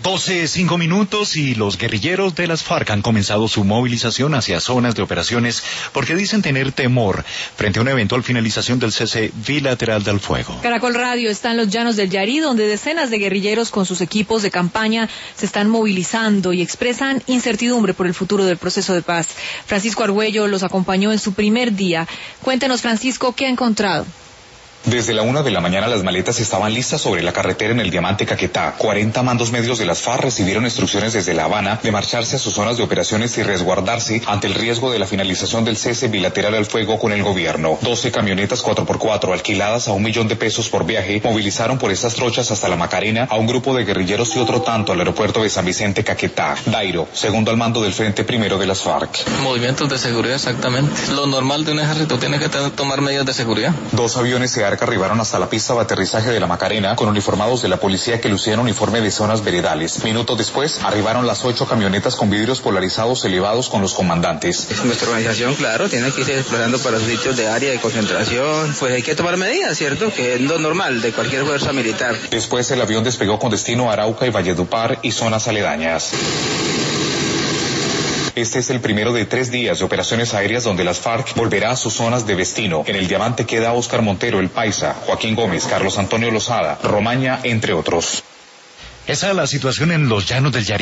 12:05 y los guerrilleros de las FARC han comenzado su movilización hacia zonas de operaciones porque dicen tener temor frente a una eventual finalización del cese bilateral del fuego. Caracol Radio está en los llanos del Yarí, donde decenas de guerrilleros con sus equipos de campaña se están movilizando y expresan incertidumbre por el futuro del proceso de paz. Francisco Argüello los acompañó en su primer día. Cuéntenos, Francisco, ¿qué ha encontrado? Desde la 1 de la mañana las maletas estaban listas sobre la carretera en el Diamante Caquetá. 40 mandos medios de las FARC recibieron instrucciones desde La Habana de marcharse a sus zonas de operaciones y resguardarse ante el riesgo de la finalización del cese bilateral al fuego con el gobierno. 12 camionetas 4x4 alquiladas a $1 millón por viaje movilizaron por estas trochas hasta La Macarena a un grupo de guerrilleros y otro tanto al aeropuerto de San Vicente Caquetá. Dairo, segundo al mando del Frente Primero de las FARC. Movimientos de seguridad, exactamente. Lo normal de un ejército, tiene que tomar medidas de seguridad. 2 aviones SEARC arribaron hasta la pista de aterrizaje de La Macarena con uniformados de la policía que lucían uniforme de zonas veredales. Minutos después arribaron las 8 camionetas con vidrios polarizados elevados con los comandantes. Nuestra organización, claro, tiene que irse desplazando para los sitios de área de concentración. Pues hay que tomar medidas, ¿cierto? Que es lo normal de cualquier fuerza militar. Después el avión despegó con destino a Arauca y Valledupar y zonas aledañas. Este es el primero de 3 días de operaciones aéreas donde las FARC volverá a sus zonas de destino. En el Diamante queda Óscar Montero, el Paisa, Joaquín Gómez, Carlos Antonio Lozada, Romaña, entre otros. Esa es la situación en los llanos del Yarí.